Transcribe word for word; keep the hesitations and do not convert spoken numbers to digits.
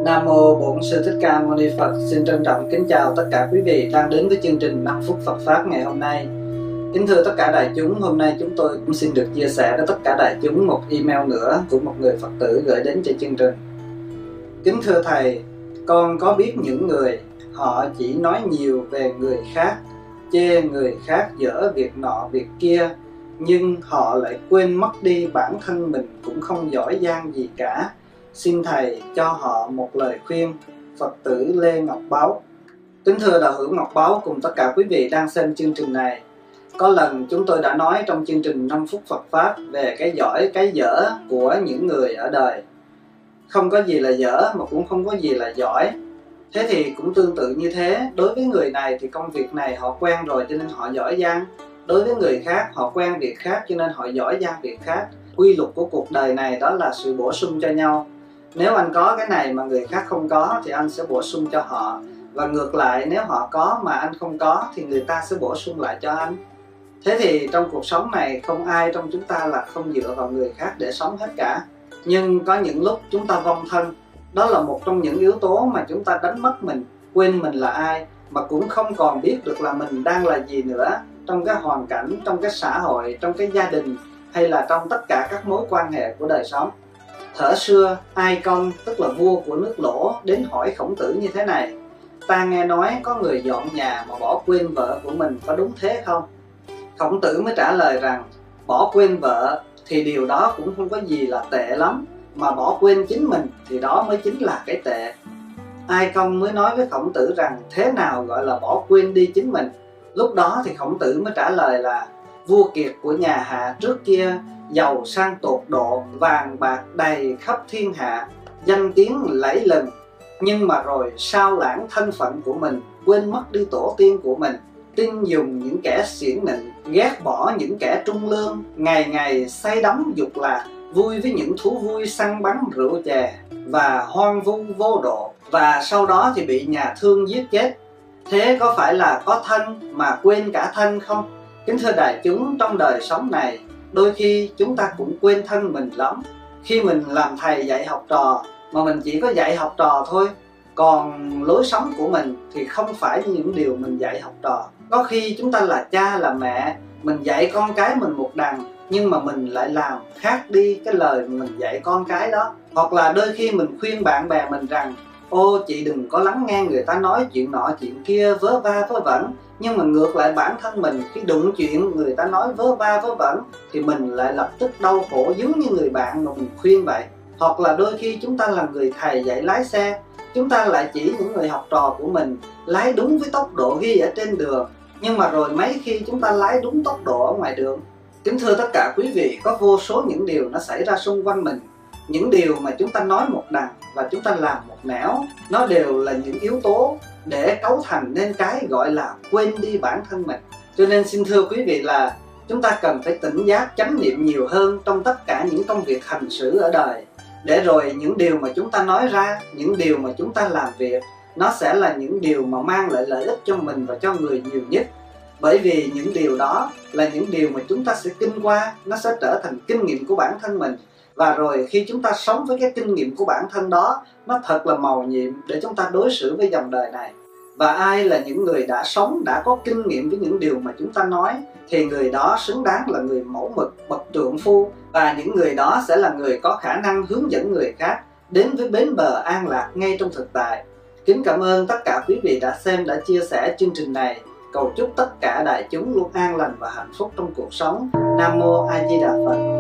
Nam Mô Bổn Sư Thích Ca Mâu Ni Phật. Xin trân trọng kính chào tất cả quý vị đang đến với chương trình năm phút Phật Pháp ngày hôm nay. Kính thưa tất cả đại chúng, hôm nay chúng tôi cũng xin được chia sẻ với tất cả đại chúng một email nữa của một người Phật tử gửi đến cho chương trình. Kính thưa Thầy, con có biết những người họ chỉ nói nhiều về người khác, chê người khác dở việc nọ việc kia, nhưng họ lại quên mất đi bản thân mình cũng không giỏi giang gì cả. Xin Thầy cho họ một lời khuyên. Phật tử Lê Ngọc Báo. Kính thưa đạo hữu Ngọc Báo cùng tất cả quý vị đang xem chương trình này, có lần chúng tôi đã nói trong chương trình năm phút Phật Pháp về cái giỏi cái dở của những người ở đời. Không có gì là dở mà cũng không có gì là giỏi. Thế thì cũng tương tự như thế, đối với người này thì công việc này họ quen rồi cho nên họ giỏi giang. Đối với người khác họ quen việc khác cho nên họ giỏi giang việc khác. Quy luật của cuộc đời này đó là sự bổ sung cho nhau. Nếu anh có cái này mà người khác không có thì anh sẽ bổ sung cho họ. Và ngược lại, nếu họ có mà anh không có thì người ta sẽ bổ sung lại cho anh. Thế thì trong cuộc sống này không ai trong chúng ta là không dựa vào người khác để sống hết cả. Nhưng có những lúc chúng ta vong thân. Đó là một trong những yếu tố mà chúng ta đánh mất mình, quên mình là ai, mà cũng không còn biết được là mình đang là gì nữa trong cái hoàn cảnh, trong cái xã hội, trong cái gia đình hay là trong tất cả các mối quan hệ của đời sống. Thuở xưa, Ai Công, tức là vua của nước Lỗ, đến hỏi Khổng Tử như thế này: ta nghe nói có người dọn nhà mà bỏ quên vợ của mình, có đúng thế không? Khổng Tử mới trả lời rằng bỏ quên vợ thì điều đó cũng không có gì là tệ lắm, mà bỏ quên chính mình thì đó mới chính là cái tệ. Ai Công mới nói với Khổng Tử rằng thế nào gọi là bỏ quên đi chính mình. Lúc đó thì Khổng Tử mới trả lời là vua Kiệt của nhà Hạ trước kia giàu sang tột độ, vàng bạc đầy khắp thiên hạ, danh tiếng lẫy lừng, nhưng mà rồi sao lãng thân phận của mình, quên mất đi tổ tiên của mình, tin dùng những kẻ xiển nịnh, ghét bỏ những kẻ trung lương, ngày ngày say đắm dục lạc, vui với những thú vui săn bắn rượu chè và hoang vu vô độ, và sau đó thì bị nhà thương giết chết. Thế có phải là có thân mà quên cả thân không? Kính thưa đại chúng, trong đời sống này đôi khi chúng ta cũng quên thân mình lắm. Khi mình làm thầy dạy học trò mà mình chỉ có dạy học trò thôi, còn lối sống của mình thì không phải như những điều mình dạy học trò. Có khi chúng ta là cha là mẹ, mình dạy con cái mình một đằng, nhưng mà mình lại làm khác đi cái lời mình dạy con cái đó. Hoặc là đôi khi mình khuyên bạn bè mình rằng ô chị đừng có lắng nghe người ta nói chuyện nọ chuyện kia vớ va vớ vẩn, nhưng mà ngược lại bản thân mình khi đụng chuyện người ta nói vớ va vớ vẩn thì mình lại lập tức đau khổ giống như người bạn mà mình khuyên vậy. Hoặc là đôi khi chúng ta là người thầy dạy lái xe, chúng ta lại chỉ những người học trò của mình lái đúng với tốc độ ghi ở trên đường, nhưng mà rồi mấy khi chúng ta lái đúng tốc độ ở ngoài đường. Kính thưa tất cả quý vị, có vô số những điều nó xảy ra xung quanh mình. Những điều mà chúng ta nói một đằng và chúng ta làm một nẻo, nó đều là những yếu tố để cấu thành nên cái gọi là quên đi bản thân mình. Cho nên xin thưa quý vị là chúng ta cần phải tỉnh giác chánh niệm nhiều hơn trong tất cả những công việc hành xử ở đời, để rồi những điều mà chúng ta nói ra, những điều mà chúng ta làm việc, nó sẽ là những điều mà mang lại lợi ích cho mình và cho người nhiều nhất. Bởi vì những điều đó là những điều mà chúng ta sẽ kinh qua, nó sẽ trở thành kinh nghiệm của bản thân mình. Và rồi khi chúng ta sống với cái kinh nghiệm của bản thân đó, nó thật là mầu nhiệm để chúng ta đối xử với dòng đời này. Và ai là những người đã sống, đã có kinh nghiệm với những điều mà chúng ta nói, thì người đó xứng đáng là người mẫu mực, bậc trượng phu. Và những người đó sẽ là người có khả năng hướng dẫn người khác đến với bến bờ an lạc ngay trong thực tại. Kính cảm ơn tất cả quý vị đã xem, đã chia sẻ chương trình này. Cầu chúc tất cả đại chúng luôn an lành và hạnh phúc trong cuộc sống. Nam Mô A Di Đà Phật.